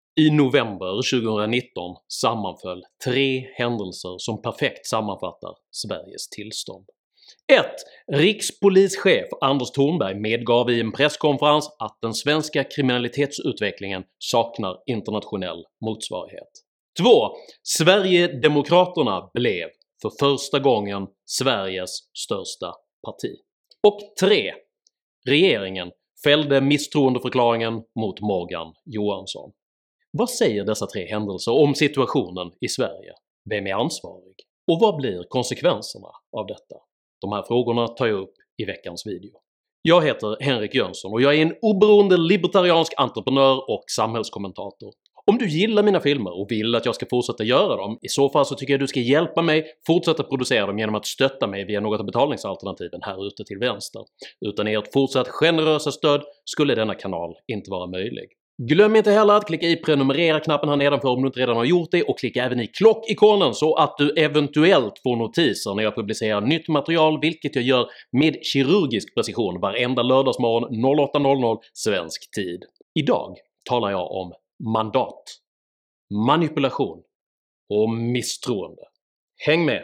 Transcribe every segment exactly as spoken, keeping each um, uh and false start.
I november tjugohundranitton sammanföll tre händelser som perfekt sammanfattar Sveriges tillstånd. ett. Rikspolischef Anders Thornberg medgav i en presskonferens att den svenska kriminalitetsutvecklingen saknar internationell motsvarighet. två. Sverigedemokraterna blev för första gången Sveriges största parti. Och tre. Regeringen fällde misstroendeförklaringen mot Morgan Johansson. Vad säger dessa tre händelser om situationen i Sverige? Vem är ansvarig? Och vad blir konsekvenserna av detta? De här frågorna tar jag upp i veckans video. Jag heter Henrik Jönsson och jag är en oberoende libertariansk entreprenör och samhällskommentator. Om du gillar mina filmer och vill att jag ska fortsätta göra dem, i så fall så tycker jag du ska hjälpa mig fortsätta producera dem genom att stötta mig via något av betalningsalternativen här ute till vänster. Utan ert fortsatt generösa stöd skulle denna kanal inte vara möjlig. Glöm inte heller att klicka i prenumerera-knappen här nedanför om du inte redan har gjort det, och klicka även i klockikonen så att du eventuellt får notiser när jag publicerar nytt material, vilket jag gör med kirurgisk precision varenda lördagsmorgon åtta noll noll svensk tid. Idag talar jag om mandat, manipulation och misstroende. Häng med!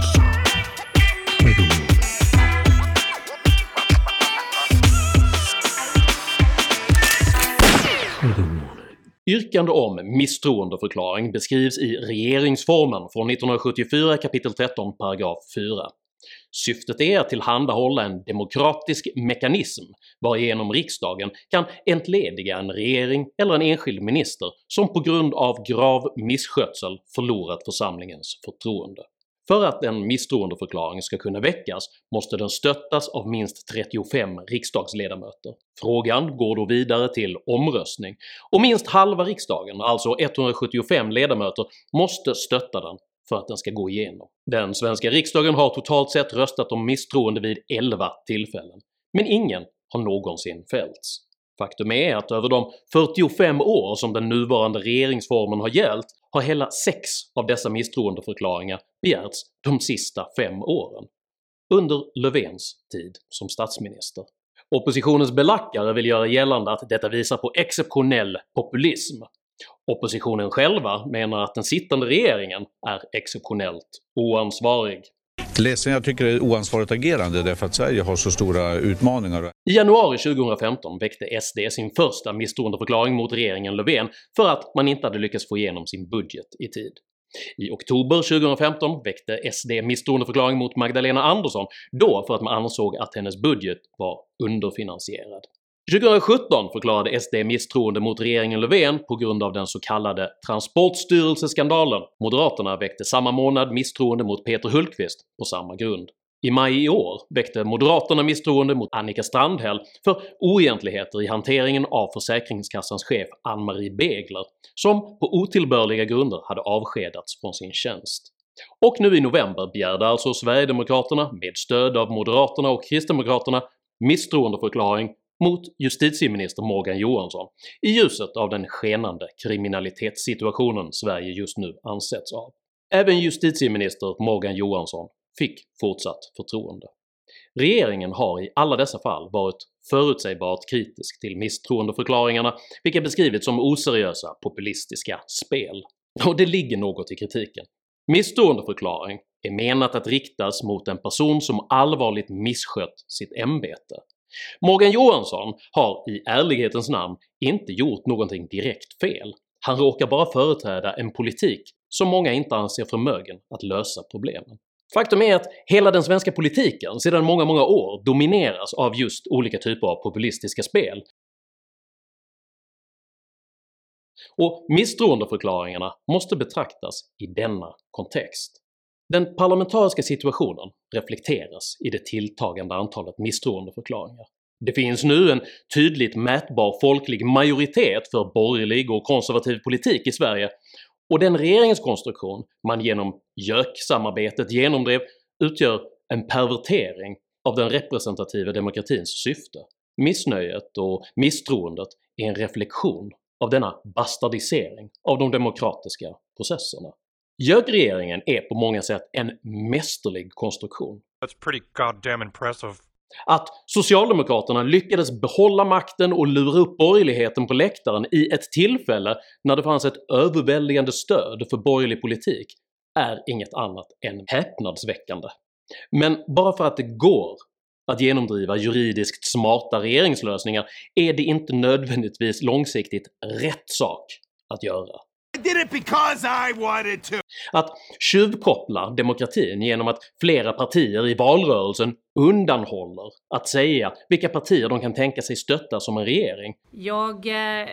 Yrkande om misstroendeförklaring beskrivs i regeringsformen från nittonhundrasjuttiofyra kapitel tretton paragraf fyra. Syftet är att tillhandahålla en demokratisk mekanism varigenom riksdagen kan entlediga en regering eller en enskild minister som på grund av grav misskötsel förlorat församlingens förtroende. För att en misstroendeförklaring ska kunna väckas måste den stöttas av minst trettiofem riksdagsledamöter. Frågan går då vidare till omröstning, och minst halva riksdagen, alltså etthundrasjuttiofem ledamöter, måste stötta den för att den ska gå igenom. Den svenska riksdagen har totalt sett röstat om misstroende vid elva tillfällen, men ingen har någonsin fällts. Faktum är att över de fyrtiofem år som den nuvarande regeringsformen har gällt har hela sex av dessa misstroendeförklaringar begärts de sista fem åren, under Löfvens tid som statsminister. Oppositionens belackare vill göra gällande att detta visar på exceptionell populism. Oppositionen själva menar att den sittande regeringen är exceptionellt oansvarig. Ledsen, jag tycker det är oansvarigt agerande därför att Sverige har så stora utmaningar. I januari tjugohundrafemton väckte S D sin första misstroendeförklaring mot regeringen Löfven för att man inte hade lyckats få igenom sin budget i tid. I oktober tjugohundrafemton väckte S D misstroendeförklaring mot Magdalena Andersson, då för att man ansåg att hennes budget var underfinansierad. tjugohundrasjutton förklarade S D misstroende mot regeringen Löfven på grund av den så kallade transportstyrelseskandalen. Moderaterna väckte samma månad misstroende mot Peter Hultqvist på samma grund. I maj i år väckte Moderaterna misstroende mot Annika Strandhäll för oegentligheter i hanteringen av Försäkringskassans chef Ann-Marie Begler, som på otillbörliga grunder hade avskedats från sin tjänst. Och nu i november begärde alltså Sverigedemokraterna med stöd av Moderaterna och Kristdemokraterna misstroendeförklaring mot justitieminister Morgan Johansson i ljuset av den skenande kriminalitetssituationen Sverige just nu ansätts av. Även justitieminister Morgan Johansson fick fortsatt förtroende. Regeringen har i alla dessa fall varit förutsägbart kritisk till misstroendeförklaringarna, vilka beskrivits som oseriösa populistiska spel. Och det ligger något i kritiken. Misstroendeförklaring är menat att riktas mot en person som allvarligt misskött sitt ämbete. Morgan Johansson har i ärlighetens namn inte gjort någonting direkt fel, han råkar bara företräda en politik som många inte anser förmögen att lösa problemen. Faktum är att hela den svenska politiken sedan många många år domineras av just olika typer av populistiska spel. Och misstroendeförklaringarna måste betraktas i denna kontext. Den parlamentariska situationen reflekteras i det tilltagande antalet misstroendeförklaringar. Det finns nu en tydligt mätbar folklig majoritet för borgerlig och konservativ politik i Sverige, och den regeringskonstruktion man genom JÖK-samarbetet genomdrev utgör en pervertering av den representativa demokratins syfte. Missnöjet och misstroendet är en reflektion av denna bastardisering av de demokratiska processerna. JÖK-regeringen är på många sätt en mästerlig konstruktion. That's pretty goddamn impressive. Att Socialdemokraterna lyckades behålla makten och lura upp borgerligheten på läktaren i ett tillfälle när det fanns ett överväldigande stöd för borgerlig politik är inget annat än häpnadsväckande. Men bara för att det går att genomdriva juridiskt smarta regeringslösningar är det inte nödvändigtvis långsiktigt rätt sak att göra. I did it because I wanted to. Att tjuvkoppla demokratin genom att flera partier i valrörelsen undanhåller att säga vilka partier de kan tänka sig stötta som en regering. Jag eh,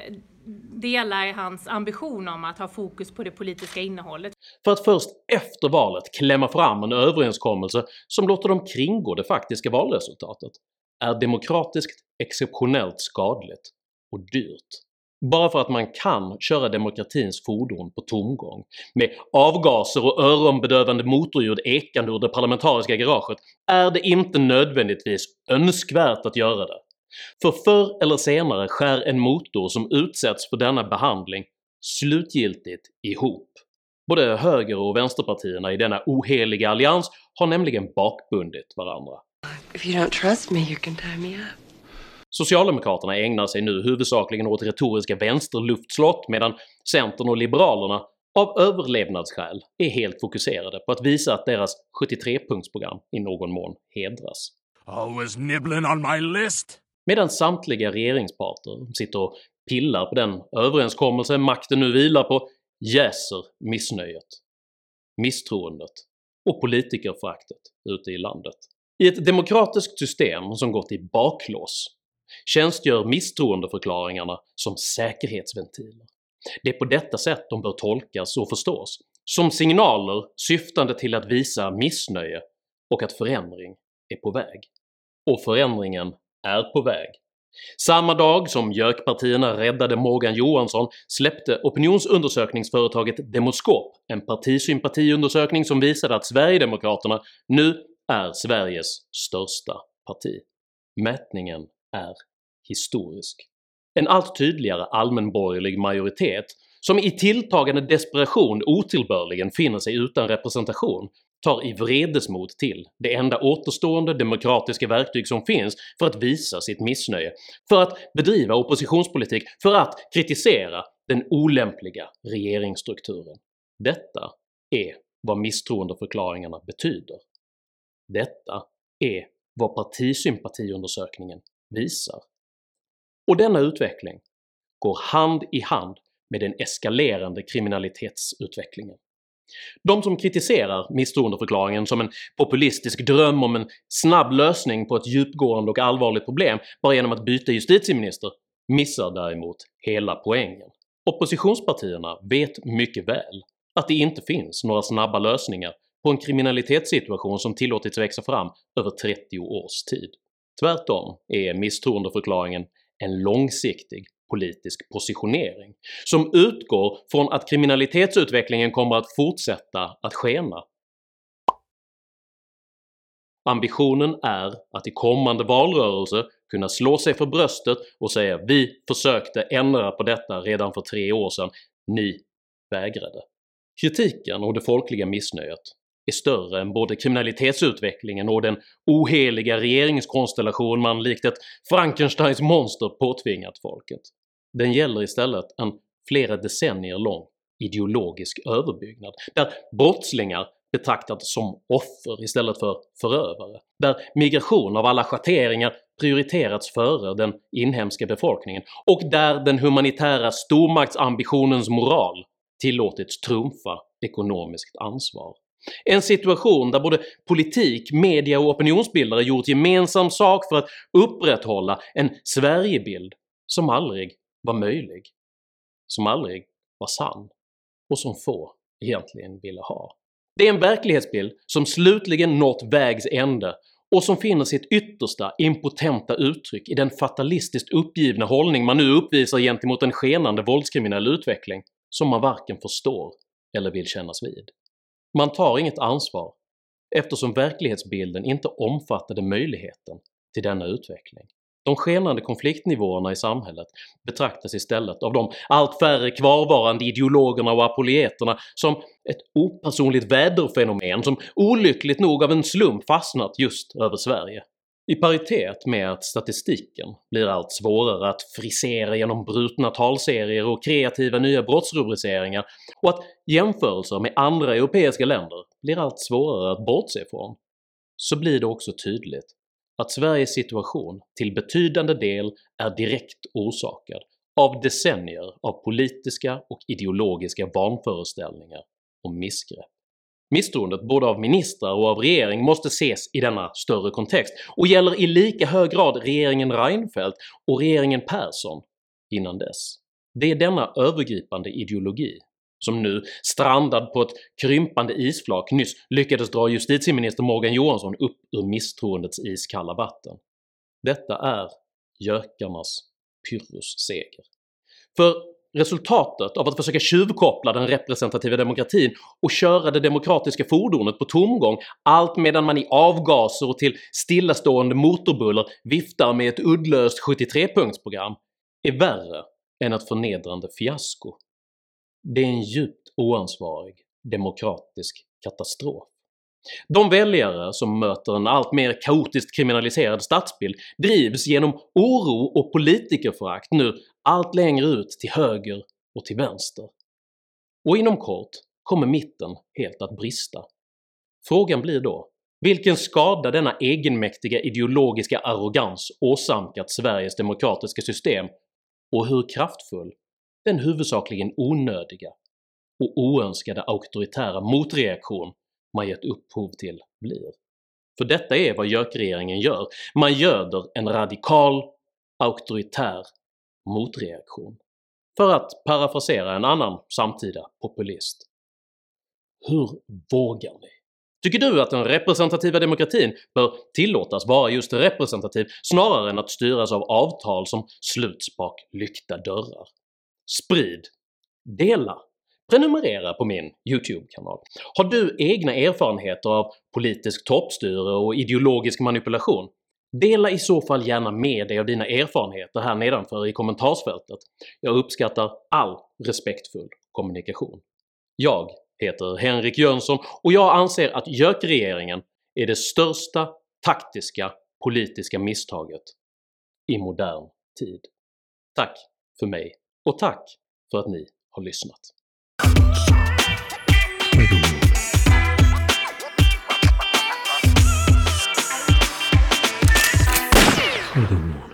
delar hans ambition om att ha fokus på det politiska innehållet. För att först efter valet klämma fram en överenskommelse som låter dem kringgå det faktiska valresultatet är demokratiskt exceptionellt skadligt och dyrt. Bara för att man kan köra demokratins fordon på tomgång, med avgaser och öronbedövande motorljud ekande ur det parlamentariska garaget, är det inte nödvändigtvis önskvärt att göra det. För förr eller senare skär en motor som utsätts för denna behandling slutgiltigt ihop. Både höger- och vänsterpartierna i denna oheliga allians har nämligen bakbundit varandra. If you don't trust me, you can tie me up. Socialdemokraterna ägnar sig nu huvudsakligen åt retoriska vänsterluftslott medan Centern och Liberalerna av överlevnadsskäl är helt fokuserade på att visa att deras sjuttiotre-punktsprogram i någon mån hedras. Always nibbling on my list. Medan samtliga regeringsparter sitter och pillar på den överenskommelse makten nu vilar på jäser missnöjet, misstroendet och politikerföraktet ute i landet. I ett demokratiskt system som gått i baklås tjänstgör misstroendeförklaringarna som säkerhetsventiler. Det är på detta sätt de bör tolkas och förstås, som signaler syftande till att visa missnöje och att förändring är på väg. Och förändringen är på väg. Samma dag som JÖK-partierna räddade Morgan Johansson släppte opinionsundersökningsföretaget Demoskop en partisympatiundersökning som visade att Sverigedemokraterna nu är Sveriges största parti. Mätningen är historisk. En allt tydligare allmänborgerlig majoritet, som i tilltagande desperation otillbörligen finner sig utan representation, tar i vredesmod till det enda återstående demokratiska verktyg som finns för att visa sitt missnöje, för att bedriva oppositionspolitik, för att kritisera den olämpliga regeringsstrukturen. Detta är vad misstroendeförklaringarna betyder. Detta är vad partisympatiundersökningen visar. Och denna utveckling går hand i hand med den eskalerande kriminalitetsutvecklingen. De som kritiserar misstroendeförklaringen som en populistisk dröm om en snabb lösning på ett djupgående och allvarligt problem bara genom att byta justitieminister missar däremot hela poängen. Oppositionspartierna vet mycket väl att det inte finns några snabba lösningar på en kriminalitetssituation som tillåtits växa fram över trettio års tid. Tvärtom är misstroendeförklaringen en långsiktig politisk positionering som utgår från att kriminalitetsutvecklingen kommer att fortsätta att skena. Ambitionen är att i kommande valrörelse kunna slå sig för bröstet och säga “Vi försökte ändra på detta redan för tre år sedan, ni vägrade”. Kritiken och det folkliga missnöjet är större än både kriminalitetsutvecklingen och den oheliga regeringskonstellation man likt ett Frankensteins monster påtvingat folket. Den gäller istället en flera decennier lång ideologisk överbyggnad, där brottslingar betraktats som offer istället för förövare, där migration av alla schatteringar prioriterats före den inhemska befolkningen och där den humanitära stormaktsambitionens moral tillåtits trumfa ekonomiskt ansvar. En situation där både politik, media och opinionsbildare gjort gemensam sak för att upprätthålla en Sverigebild som aldrig var möjlig, som aldrig var sann och som få egentligen ville ha. Det är en verklighetsbild som slutligen nått vägs ände och som finner sitt yttersta impotenta uttryck i den fatalistiskt uppgivna hållning man nu uppvisar gentemot en skenande våldskriminell utveckling som man varken förstår eller vill kännas vid. Man tar inget ansvar eftersom verklighetsbilden inte omfattade möjligheten till denna utveckling. De skenande konfliktnivåerna i samhället betraktas istället av de allt färre kvarvarande ideologerna och apologeterna som ett opersonligt väderfenomen som olyckligt nog av en slump fastnat just över Sverige. I paritet med att statistiken blir allt svårare att frisera genom brutna talserier och kreativa nya brottsrubriceringar och att jämförelser med andra europeiska länder blir allt svårare att bortse ifrån, så blir det också tydligt att Sveriges situation till betydande del är direkt orsakad av decennier av politiska och ideologiska vanföreställningar och missgrepp. Misstroendet både av ministrar och av regering måste ses i denna större kontext och gäller i lika hög grad regeringen Reinfeldt och regeringen Persson innan dess. Det är denna övergripande ideologi som nu, strandad på ett krympande isflak, nyss lyckades dra justitieminister Morgan Johansson upp ur misstroendets iskalla vatten. Detta är gökarnas pyrrhusseger. För resultatet av att försöka tjuvkoppla den representativa demokratin och köra det demokratiska fordonet på tomgång allt medan man i avgaser och till stillastående motorbuller viftar med ett uddlöst sjuttiotre-punktsprogram är värre än ett förnedrande fiasko. Det är en djupt oansvarig demokratisk katastrof. De väljare som möter en allt mer kaotiskt kriminaliserad stadsbild drivs genom oro och politikerförakt nu allt längre ut till höger och till vänster. Och inom kort kommer mitten helt att brista. Frågan blir då vilken skada denna egenmäktiga ideologiska arrogans åsamkat Sveriges demokratiska system och hur kraftfull den huvudsakligen onödiga och oönskade auktoritära motreaktion man gett upphov till blir. För detta är vad gökregeringen gör, man göder en radikal, auktoritär motreaktion. För att parafrasera en annan samtida populist. Hur vågar ni? Tycker du att den representativa demokratin bör tillåtas vara just representativ snarare än att styras av avtal som sluts bak lyckta dörrar? Sprid, dela, prenumerera på min YouTube-kanal. Har du egna erfarenheter av politisk toppstyre och ideologisk manipulation? Dela i så fall gärna med dig av dina erfarenheter här nedanför i kommentarsfältet. Jag uppskattar all respektfull kommunikation. Jag heter Henrik Jönsson och jag anser att gökregeringen är det största taktiska politiska misstaget i modern tid. Tack för mig och tack för att ni har lyssnat. Furthermore.